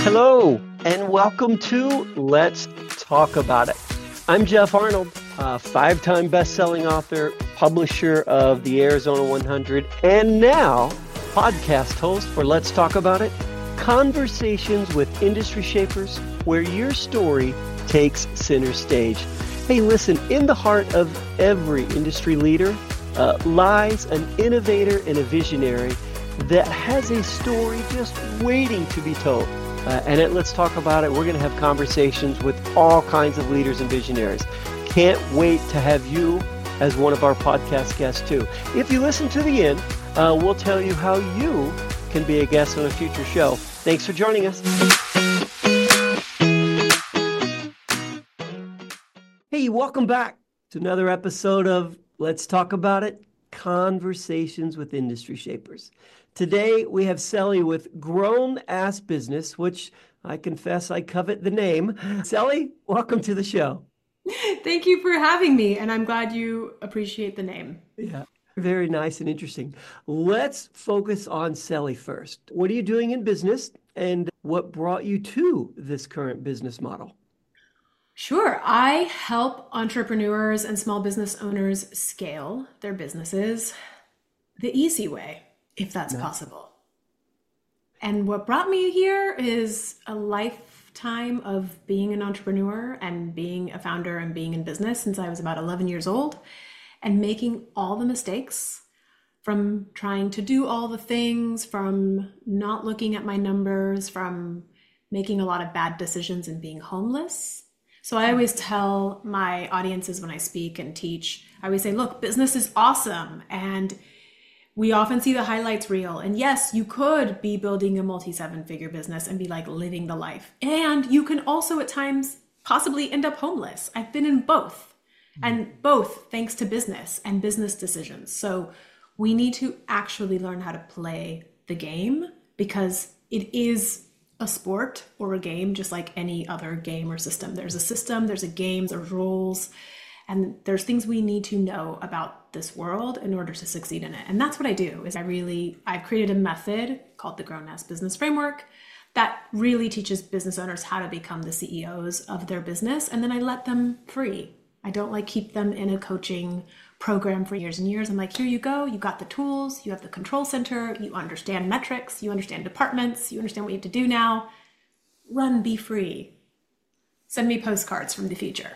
Hello, and welcome to Let's Talk About It. I'm Jeff Arnold, a five-time best-selling author, publisher of the Arizona 100, and now podcast host for Let's Talk About It, conversations with industry shapers where your story takes center stage. Hey, listen, in the heart of every industry leader lies an innovator and a visionary that has a story just waiting to be told. And at Let's Talk About It, we're going to have conversations with all kinds of leaders and visionaries. Can't wait to have you as one of our podcast guests too. If you listen to the end, we'll tell you how you can be a guest on a future show. Thanks for joining us. Hey, welcome back to another episode of Let's Talk About It, Conversations with Industry Shapers. Today, we have Sally with Grown Ass Business, which I confess I covet the name. Sally, welcome to the show. Thank you for having me, and I'm glad you appreciate the name. Yeah, very nice and interesting. Let's focus on Sally first. What are you doing in business, and what brought you to this current business model? Sure. I help entrepreneurs and small business owners scale their businesses the easy way, if that's possible. And what brought me here is a lifetime of being an entrepreneur and being a founder and being in business since I was about 11 years old and making all the mistakes from trying to do all the things, from not looking at my numbers, from making a lot of bad decisions and being homeless. So I always tell my audiences when I speak and teach, I always say, look, business is awesome. And we often see the highlights reel. And yes, you could be building a multi-seven-figure business and be like living the life. And you can also at times possibly end up homeless. I've been in both, and both thanks to business and business decisions. So we need to actually learn how to play the game because it is a sport or a game, just like any other game or system. There's a system, there's a game, there's rules, and there's things we need to know about this world in order to succeed in it. And that's what I do, is I've created a method called the Grown Ass Business Framework that really teaches business owners how to become the CEOs of their business. And then I let them free. I don't keep them in a coaching program for years and years. I'm like, here you go. You got the tools. You have the control center. You understand metrics. You understand departments. You understand what you have to do now. Run, be free. Send me postcards from the future.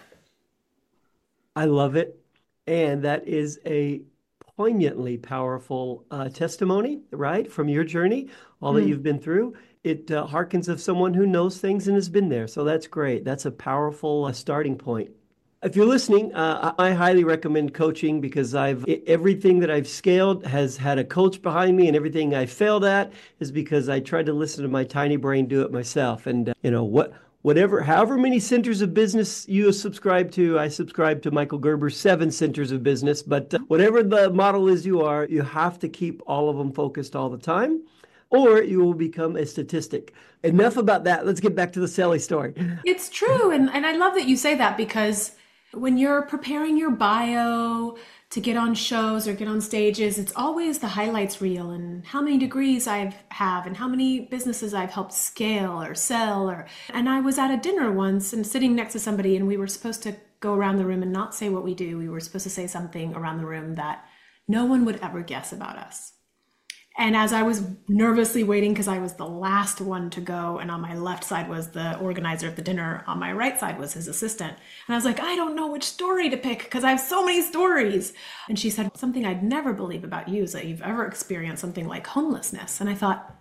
I love it. And that is a poignantly powerful testimony, right, from your journey, all that you've been through. It harkens of someone who knows things and has been there. So that's great. That's a powerful starting point. If you're listening, I highly recommend coaching because everything that I've scaled has had a coach behind me, and everything I failed at is because I tried to listen to my tiny brain do it myself. And however many centers of business you subscribe to, I subscribe to Michael Gerber's 7 centers of business. But whatever the model is you have to keep all of them focused all the time, or you will become a statistic. Enough about that. Let's get back to the Sally story. It's true. And I love that you say that, because when you're preparing your bio to get on shows or get on stages, it's always the highlights reel and how many degrees I have and how many businesses I've helped scale or sell. And I was at a dinner once and sitting next to somebody, and we were supposed to go around the room and not say what we do. We were supposed to say something around the room that no one would ever guess about us. And as I was nervously waiting, because I was the last one to go, and on my left side was the organizer of the dinner, on my right side was his assistant. And I was like, I don't know which story to pick because I have so many stories. And she said, something I'd never believe about you is that you've ever experienced something like homelessness. And I thought,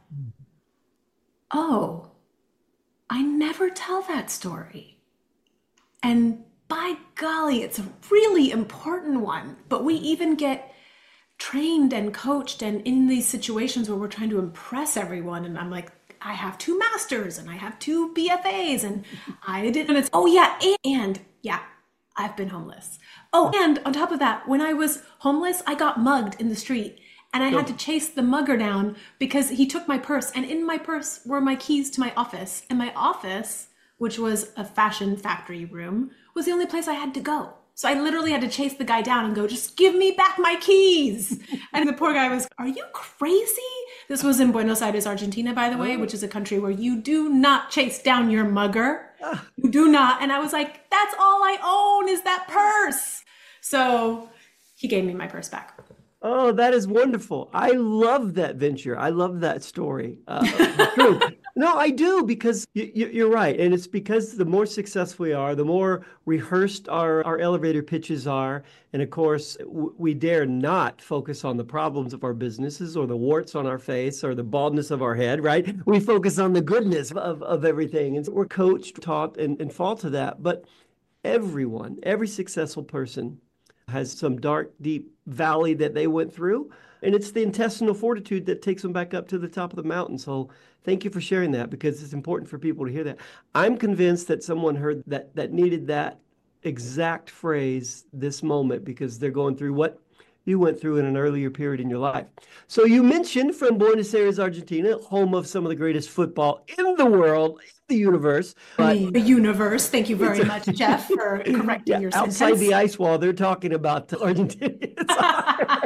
oh, I never tell that story. And by golly, it's a really important one. But we even get trained and coached and in these situations where we're trying to impress everyone. And I'm like, I have 2 masters and I have 2 BFAs and I did. And it's, oh yeah, and yeah, I've been homeless. Oh, and on top of that, when I was homeless, I got mugged in the street and I had to chase the mugger down because he took my purse. And in my purse were my keys to my office. And my office, which was a fashion factory room, was the only place I had to go. So I literally had to chase the guy down and go, just give me back my keys. And the poor guy was, are you crazy? This was in Buenos Aires, Argentina, by the way, Oh, which is a country where you do not chase down your mugger. ah, You do not. And I was like, that's all I own is that purse. So he gave me my purse back. oh, that is wonderful. I love that venture. I love that story. True. No, I do because you're right. And it's because the more successful we are, the more rehearsed our elevator pitches are. And of course, we dare not focus on the problems of our businesses or the warts on our face or the baldness of our head, right? We focus on the goodness of everything. And so we're coached, taught, and fall to that. But everyone, every successful person has some dark, deep valley that they went through. And it's the intestinal fortitude that takes them back up to the top of the mountain. So thank you for sharing that because it's important for people to hear that. I'm convinced that someone heard that needed that exact phrase this moment because they're going through what you went through in an earlier period in your life. So you mentioned from Buenos Aires, Argentina, home of some of the greatest football in the world, in the universe. But The universe. Thank you very much, Jeff, for correcting yeah, your outside sentence. the ice wall, they're talking about Argentinians.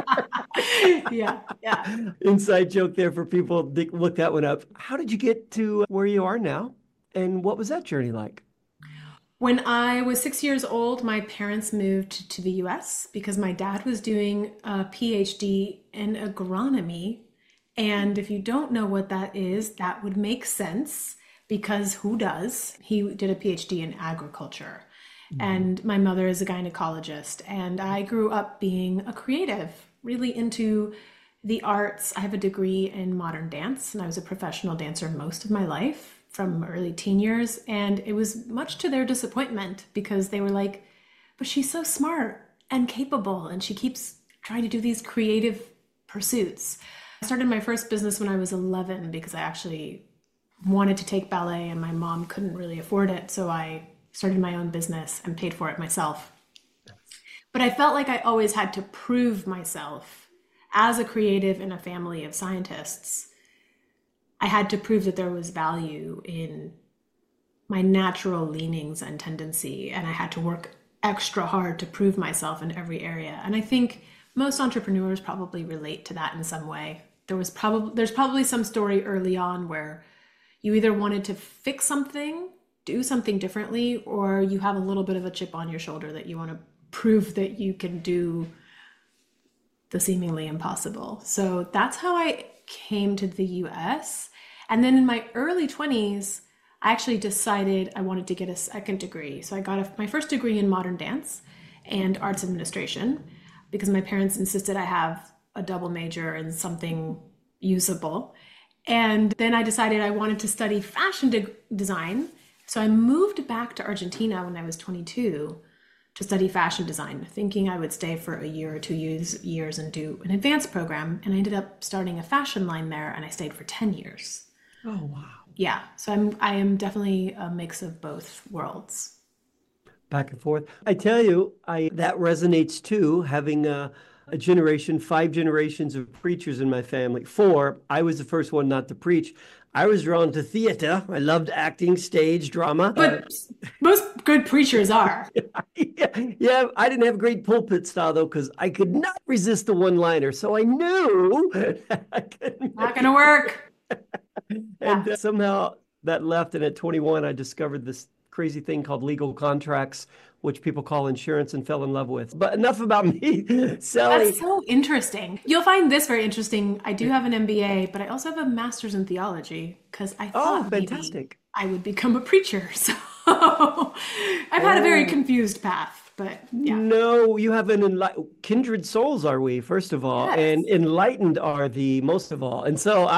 Yeah, yeah. Inside joke there for people. Look that one up. How did you get to where you are now? And what was that journey like? When I was 6 years old, my parents moved to the US because my dad was doing a PhD in agronomy. And if you don't know what that is, that would make sense because who does? He did a PhD in agriculture. Mhm. And my mother is a gynecologist. And I grew up being a creative, really into the arts. I have a degree in modern dance, and I was a professional dancer most of my life from early teen years. And it was much to their disappointment because they were like, but she's so smart and capable, and she keeps trying to do these creative pursuits. I started my first business when I was 11 because I actually wanted to take ballet and my mom couldn't really afford it. So I started my own business and paid for it myself. But I felt like I always had to prove myself as a creative in a family of scientists. I had to prove that there was value in my natural leanings and tendency, and I had to work extra hard to prove myself in every area. And I think most entrepreneurs probably relate to that in some way. There's probably some story early on where you either wanted to fix something, do something differently, or you have a little bit of a chip on your shoulder that you want to prove that you can do the seemingly impossible. So that's how I came to the US. And then in my early 20s, I actually decided I wanted to get a second degree. So I got my first degree in modern dance and arts administration because my parents insisted I have a double major in something usable. And then I decided I wanted to study fashion design. So I moved back to Argentina when I was 22 to study fashion design, thinking I would stay for a year or 2 years and do an advanced program. And I ended up starting a fashion line there, and I stayed for 10 years. Oh, wow. Yeah, so I am definitely a mix of both worlds. Back and forth. I tell you, I that resonates too, having a generation, 5 generations of preachers in my family. Four, I was the first one not to preach. I was drawn to theater. I loved acting, stage, drama. But most good preachers are. Yeah, I didn't have a great pulpit style though, because I could not resist the one-liner. So I knew I couldn't Not make gonna work. Yeah. and somehow that left. And at 21, I discovered this crazy thing called legal contracts, which people call insurance, and fell in love with. But enough about me. That's Sally. so interesting. You'll find this very interesting. I do have an MBA, but I also have a master's in theology because I Oh, thought maybe fantastic. I would become a preacher. So I've had a very Oh, confused path, but yeah. no, you have an enlightened kindred souls, are we, first of all, and Yes. enlightened are the most of all. And so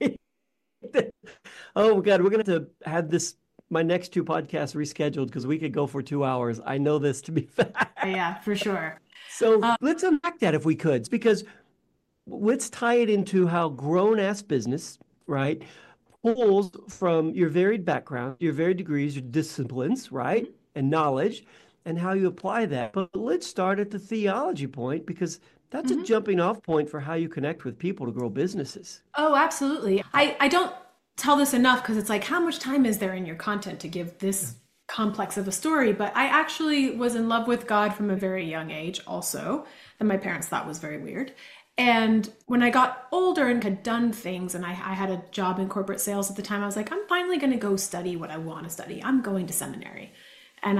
oh God, we're gonna have to have this, my next two podcasts rescheduled because we could go for 2 hours. I know this to be fact. Yeah, for sure. So Um, let's unpack that if we could, because let's tie it into how grown-ass business, right, pulls from your varied background, your varied degrees, your disciplines, right, and knowledge, and how you apply that. But let's start at the theology point because that's a mhm. jumping off point for how you connect with people to grow businesses. Oh, absolutely. I don't tell this enough because it's like, how much time is there in your content to give this complex of a story? But I actually was in love with God from a very young age, also, that my parents thought was very weird. And when I got older and had done things, and I had a job in corporate sales at the time, I was like, I'm finally going to go study what I want to study. I'm going to seminary. And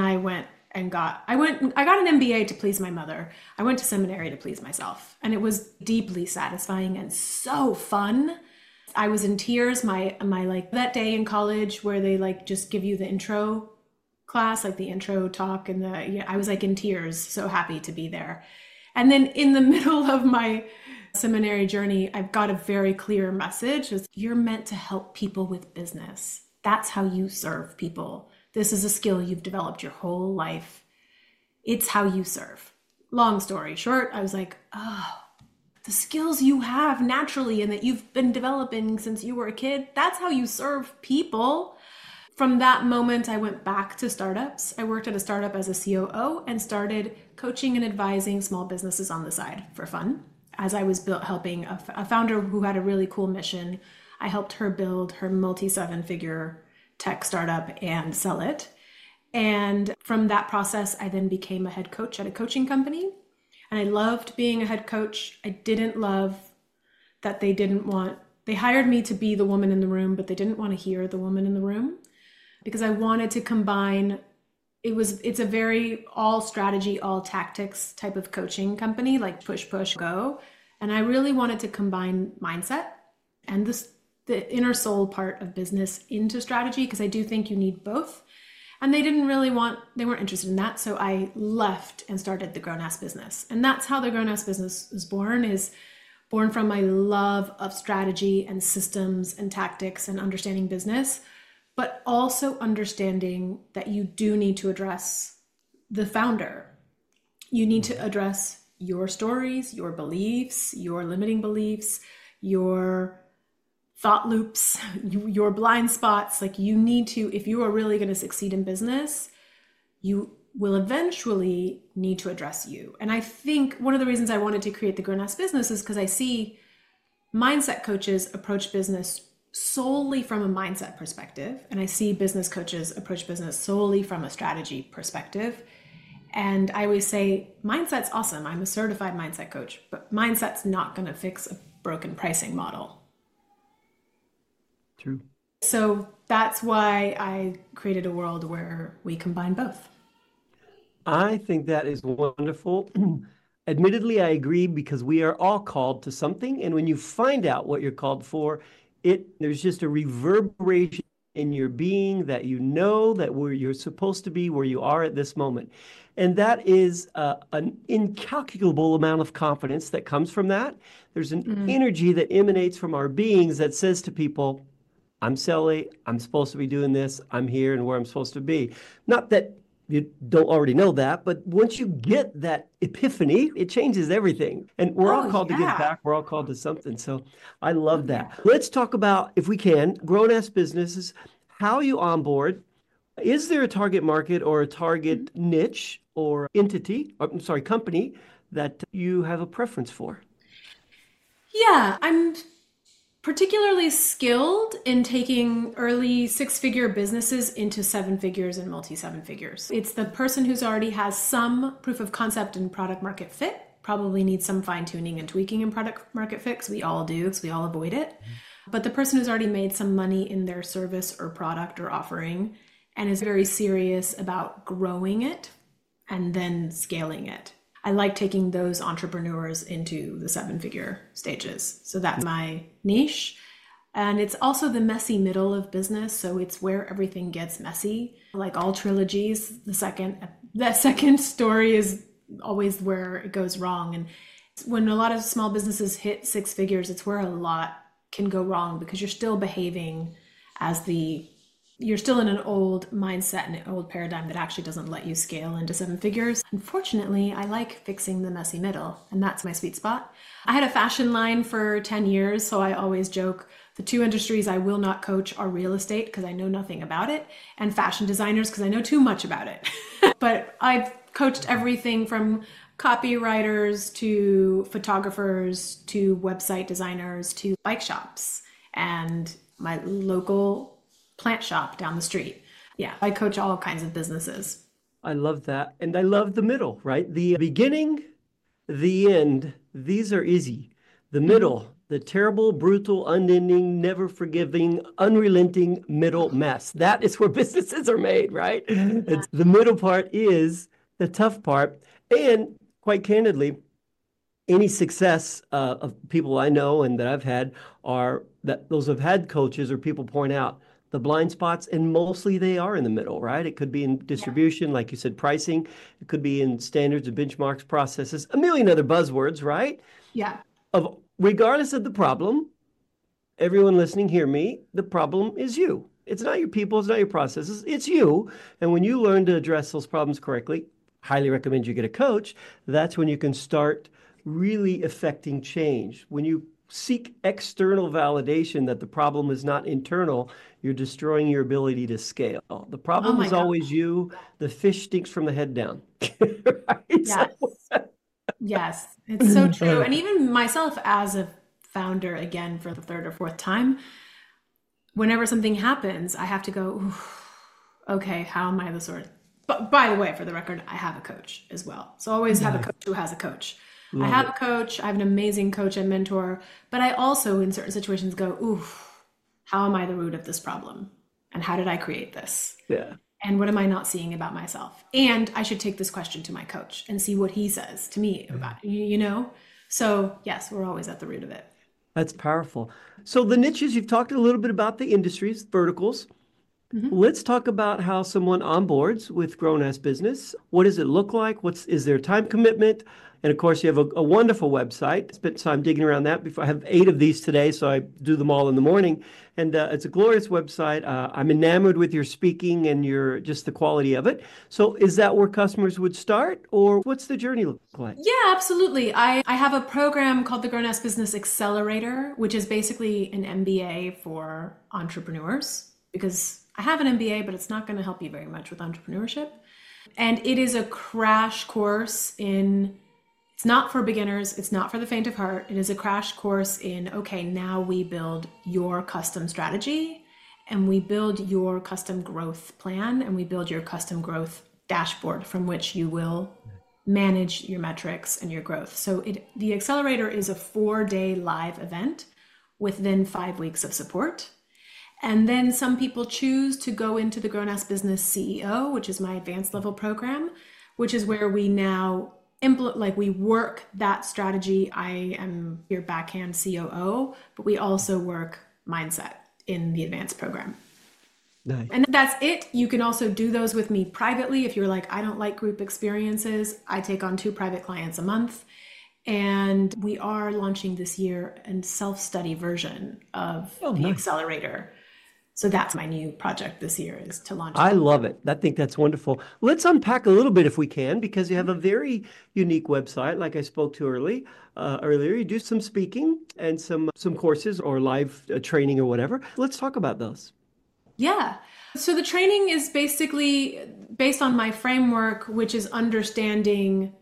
I got an MBA to please my mother. I went to seminary to please myself. And it was deeply satisfying and so fun. I was in tears. My like that day in college where they like just give you the intro class, like the intro talk and I was like in tears, so happy to be there. And then in the middle of my seminary journey, I've got a very clear message. You're meant to help people with business. That's how you serve people. This is a skill you've developed your whole life. It's how you serve. Long story short, I was like, oh, the skills you have naturally and that you've been developing since you were a kid, that's how you serve people. From that moment, I went back to startups. I worked at a startup as a COO and started coaching and advising small businesses on the side for fun. As I was helping a founder who had a really cool mission, I helped her build her multi-seven-figure tech startup and sell it. And from that process, I then became a head coach at a coaching company. And I loved being a head coach. I didn't love that they hired me to be the woman in the room, but they didn't want to hear the woman in the room because I wanted to combine. It's a very all strategy, all tactics type of coaching company, like push, push, go. And I really wanted to combine mindset and the inner soul part of business into strategy, because I do think you need both. And they weren't interested in that. So I left and started the Grown Ass Business. And that's how the Grown Ass Business was born from my love of strategy and systems and tactics and understanding business, but also understanding that you do need to address the founder. You need to address your stories, your beliefs, your limiting beliefs, your thought loops, your blind spots. Like you need to, if you are really going to succeed in business, you will eventually need to address you. And I think one of the reasons I wanted to create the Grown Ass Business is because I see mindset coaches approach business solely from a mindset perspective. And I see business coaches approach business solely from a strategy perspective. And I always say, mindset's awesome. I'm a certified mindset coach, but mindset's not going to fix a broken pricing model. True. So that's why I created a world where we combine both. I think that is wonderful. Admittedly, I agree because we are all called to something. And when you find out what you're called for, there's just a reverberation in your being that you know that where you're supposed to be, where you are at this moment. And that is an incalculable amount of confidence that comes from that. There's an energy that emanates from our beings that says to people, I'm Sally, I'm supposed to be doing this, I'm here and where I'm supposed to be. Not that you don't already know that, but once you get that epiphany, it changes everything. And we're all called to give back. We're all called to something. So I love that. Yeah. Let's talk about, if we can, grown-ass businesses, how you onboard. Is there a target market or a target niche or company that you have a preference for? Yeah, I'm particularly skilled in taking early six-figure businesses into seven figures and multi-seven figures. It's the person who's already has some proof of concept and product market fit, probably needs some fine-tuning and tweaking in product market fit, because we all do, because we all avoid it. But the person who's already made some money in their service or product or offering and is very serious about growing it and then scaling it. I like taking those entrepreneurs into the seven-figure stages. So that's my niche. And it's also the messy middle of business. So it's where everything gets messy. Like all trilogies, the second story is always where it goes wrong. And when a lot of small businesses hit six figures, it's where a lot can go wrong because you're still behaving you're still in an old mindset and an old paradigm that actually doesn't let you scale into seven figures. Unfortunately, I like fixing the messy middle, and that's my sweet spot. I had a fashion line for 10 years, so I always joke, the two industries I will not coach are real estate because I know nothing about it, and fashion designers because I know too much about it. But I've coached everything from copywriters to photographers to website designers to bike shops and my local plant shop down the street. Yeah, I coach all kinds of businesses. I love that. And I love the middle, right? The beginning, the end, these are easy. The Mhm. middle, the terrible, brutal, unending, never forgiving, unrelenting middle mess. That is where businesses are made, right? Yeah. It's the middle part is the tough part. And quite candidly, any success of people I know and that I've had are that those have had coaches or people point out the blind spots, and mostly they are in the middle, right? It could be in Yeah. distribution, like you said, pricing. It could be in standards and benchmarks, processes, a million other buzzwords, right? Yeah. Of regardless of the problem, everyone listening, hear me. The problem is you. It's not your people, it's not your processes, it's you. And when you learn to address those problems correctly, highly recommend you get a coach. That's when you can start really affecting change. When you seek external validation that the problem is not internal, you're destroying your ability to scale. The Oh problem my is God. always you. The fish stinks from the head down. Right? Yes. Yes. It's so true. And even myself as a founder, again, for the third or fourth time, whenever something happens, I have to go, "Oof, okay, how am I the sort of, but by the way, for the record, I have a coach as well. So I always have a Nice. coach who has a coach. I Love have a it. coach, I have an amazing coach and mentor, but I also, in certain situations, go, oof, how am I the root of this problem? And how did I create this? Yeah. And what am I not seeing about myself? And I should take this question to my coach and see what he says to me about it, you know? So, yes, we're always at the root of it. That's powerful. So the niches, you've talked a little bit about the industries, verticals. Mhm. Let's talk about how someone onboards with Grown Ass Business. What does it look like? Is there a time commitment? And of course, you have a wonderful website. Spent time digging around that before. I have 8 of these today, so I do them all in the morning. And it's a glorious website. I'm enamored with your speaking and your just the quality of it. So is that where customers would start, or what's the journey look like? Yeah, absolutely. I have a program called the Grown Ass Business Accelerator, which is basically an MBA for entrepreneurs because I have an MBA, but it's not going to help you very much with entrepreneurship. And it is a crash course in, it's not for beginners, it's not for the faint of heart. It is a crash course in, okay, now we build your custom strategy and we build your custom growth plan and we build your custom growth dashboard from which you will manage your metrics and your growth. So the accelerator is a 4-day live event with then 5 weeks of support. And then some people choose to go into the Grown Ass Business CEO, which is my advanced level program, which is where we now implement, like we work that strategy. I am your backhand COO, but we also work mindset in the advanced program. Nice. And that's it. You can also do those with me privately. If you're like, I don't like group experiences, I take on 2 private clients a month. And we are launching this year a self-study version of Oh, the nice. accelerator. So that's my new project this year is to launch I that. love it. I think that's wonderful. Let's unpack a little bit if we can, because you have a very unique website, like I spoke to earlier. You do some speaking and some courses or live training or whatever. Let's talk about those. Yeah. So the training is basically based on my framework, which is understanding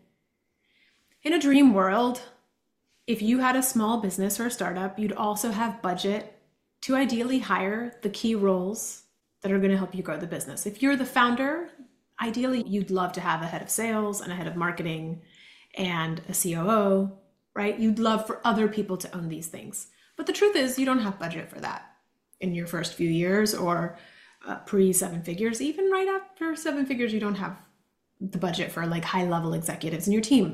in a dream world, if you had a small business or a startup, you'd also have budget to ideally hire the key roles that are going to help you grow the business. If you're the founder, ideally you'd love to have a head of sales and a head of marketing and a COO, right? You'd love for other people to own these things. But the truth is, you don't have budget for that in your first few years or pre 7 figures. Even right after 7 figures, you don't have the budget for like high level executives in your team.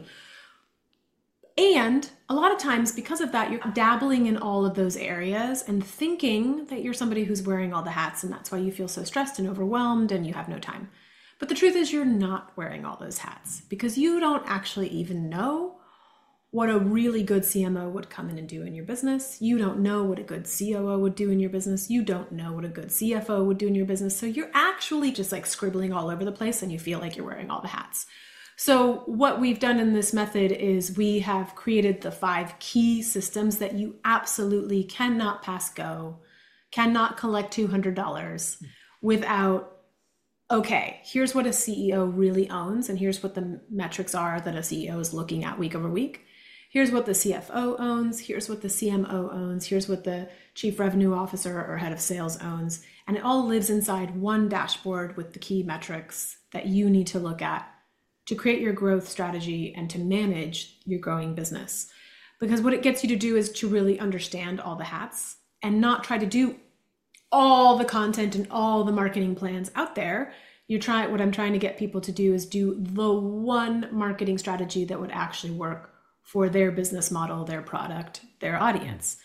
And a lot of times, because of that, you're dabbling in all of those areas and thinking that you're somebody who's wearing all the hats, and that's why you feel so stressed and overwhelmed and you have no time. But the truth is, you're not wearing all those hats because you don't actually even know what a really good CMO would come in and do in your business. You don't know what a good COO would do in your business. You don't know what a good CFO would do in your business. So you're actually just like scribbling all over the place and you feel like you're wearing all the hats. So what we've done in this method is we have created the 5 key systems that you absolutely cannot pass go, cannot collect $200 without, okay, here's what a CEO really owns, and here's what the metrics are that a CEO is looking at week over week. Here's what the CFO owns, here's what the CMO owns, here's what the chief revenue officer or head of sales owns. And it all lives inside one dashboard with the key metrics that you need to look at to create your growth strategy and to manage your growing business. Because what it gets you to do is to really understand all the hats and not try to do all the content and all the marketing plans out there. What I'm trying to get people to do is do the one marketing strategy that would actually work for their business model, their product, their audience.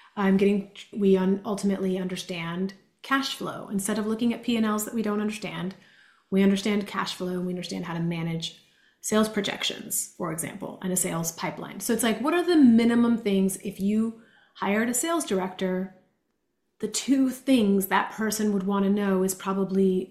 We ultimately understand cash flow. Instead of looking at P&Ls that we don't understand, we understand cash flow and we understand how to manage sales projections, for example, and a sales pipeline. So it's like, what are the minimum things if you hired a sales director? The two things that person would want to know is probably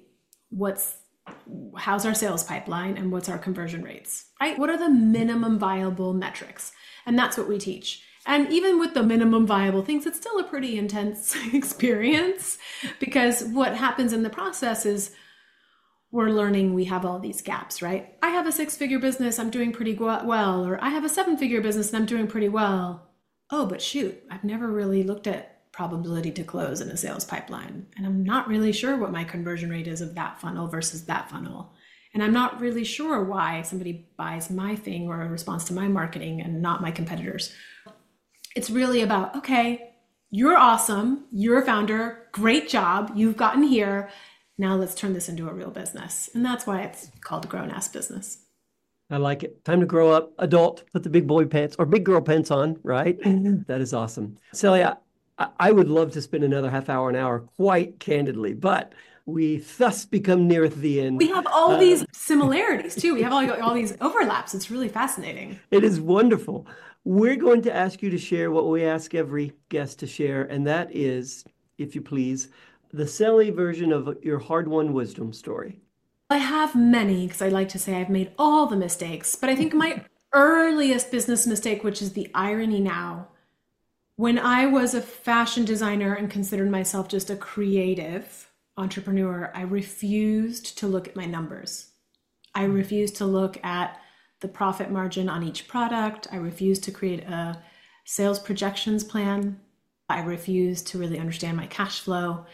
how's our sales pipeline and what's our conversion rates, right? What are the minimum viable metrics? And that's what we teach. And even with the minimum viable things, it's still a pretty intense experience, because what happens in the process is we're learning we have all these gaps, right? I have a 6-figure business, I'm doing pretty well, or I have a 7-figure business and I'm doing pretty well. Oh, but shoot, I've never really looked at probability to close in a sales pipeline. And I'm not really sure what my conversion rate is of that funnel versus that funnel. And I'm not really sure why somebody buys my thing or responds to my marketing and not my competitors. It's really about, okay, you're awesome, you're a founder, great job, you've gotten here. Now let's turn this into a real business. And that's why it's called Grown-Ass Business. I like it. Time to grow up, adult, put the big boy pants or big girl pants on, right? That is awesome. Celia, I would love to spend another half hour, an hour, quite candidly, but we thus become near the end. We have all these similarities too. We have all these overlaps. It's really fascinating. It is wonderful. We're going to ask you to share what we ask every guest to share, and that is, if you please, the Celia version of your hard-won wisdom story. I have many, because I like to say I've made all the mistakes, but I think my earliest business mistake, which is the irony now, when I was a fashion designer and considered myself just a creative entrepreneur, I refused to look at my numbers. I refused to look at the profit margin on each product. I refused to create a sales projections plan. I refused to really understand my cash flow.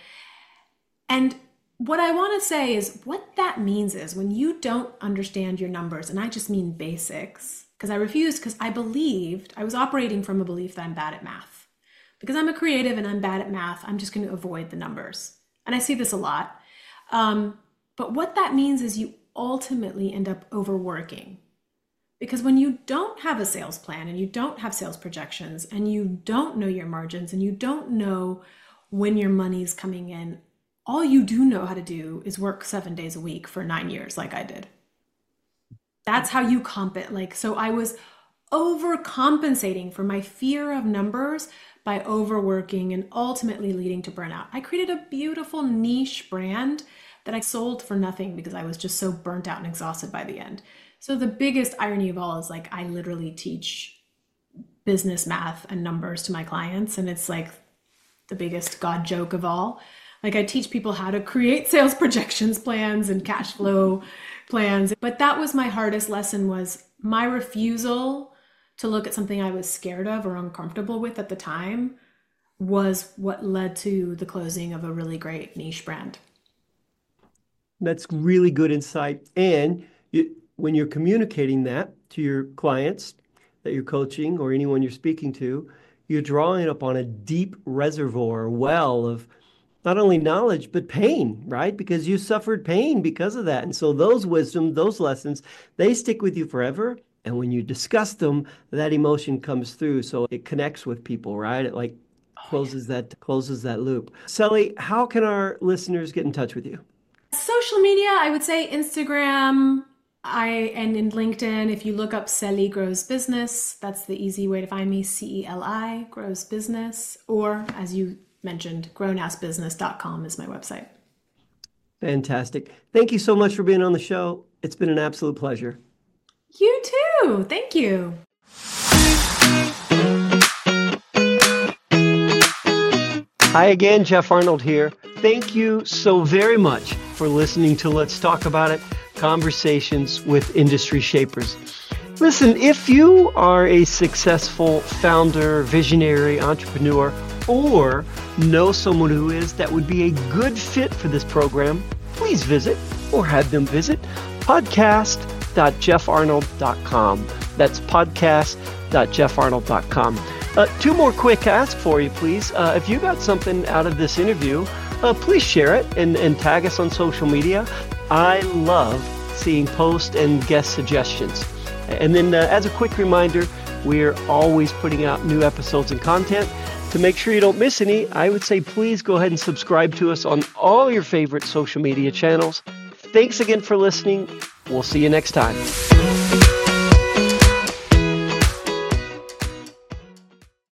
And what I want to say is what that means is when you don't understand your numbers, and I just mean basics, because I refused, because I was operating from a belief that I'm bad at math. Because I'm a creative and I'm bad at math, I'm just going to avoid the numbers. And I see this a lot. But what that means is you ultimately end up overworking. Because when you don't have a sales plan and you don't have sales projections and you don't know your margins and you don't know when your money's coming in, all you do know how to do is work 7 days a week for 9 years like I did. That's how you comp it. So I was overcompensating for my fear of numbers by overworking and ultimately leading to burnout. I created a beautiful niche brand that I sold for nothing because I was just so burnt out and exhausted by the end. So the biggest irony of all is I literally teach business math and numbers to my clients, and it's like the biggest God joke of all. I teach people how to create sales projections plans and cash flow plans. But that was my hardest lesson, was my refusal to look at something I was scared of or uncomfortable with at the time was what led to the closing of a really great niche brand. That's really good insight. And when you're communicating that to your clients that you're coaching or anyone you're speaking to, you're drawing up on a deep reservoir well of not only knowledge, but pain, right? Because you suffered pain because of that. And so those wisdom, those lessons, they stick with you forever. And when you discuss them, that emotion comes through. So it connects with people, right? It closes that loop. Celia, how can our listeners get in touch with you? Social media, I would say Instagram, and in LinkedIn, if you look up Celia Grows Business, that's the easy way to find me, CELI Grows Business, or as you mentioned, grownassbusiness.com is my website. Fantastic. Thank you so much for being on the show. It's been an absolute pleasure. You too. Thank you. Hi again, Jeff Arnold here. Thank you so very much for listening to Let's Talk About It, Conversations with Industry Shapers. Listen, if you are a successful founder, visionary, entrepreneur, or know someone who is, that would be a good fit for this program, please visit or have them visit podcast.jeffarnold.com. That's podcast.jeffarnold.com. Two more quick asks for you, please. If you got something out of this interview, please share it and tag us on social media. I love seeing post and guest suggestions. And then as a quick reminder, we're always putting out new episodes and content. To make sure you don't miss any, I would say please go ahead and subscribe to us on all your favorite social media channels. Thanks again for listening. We'll see you next time.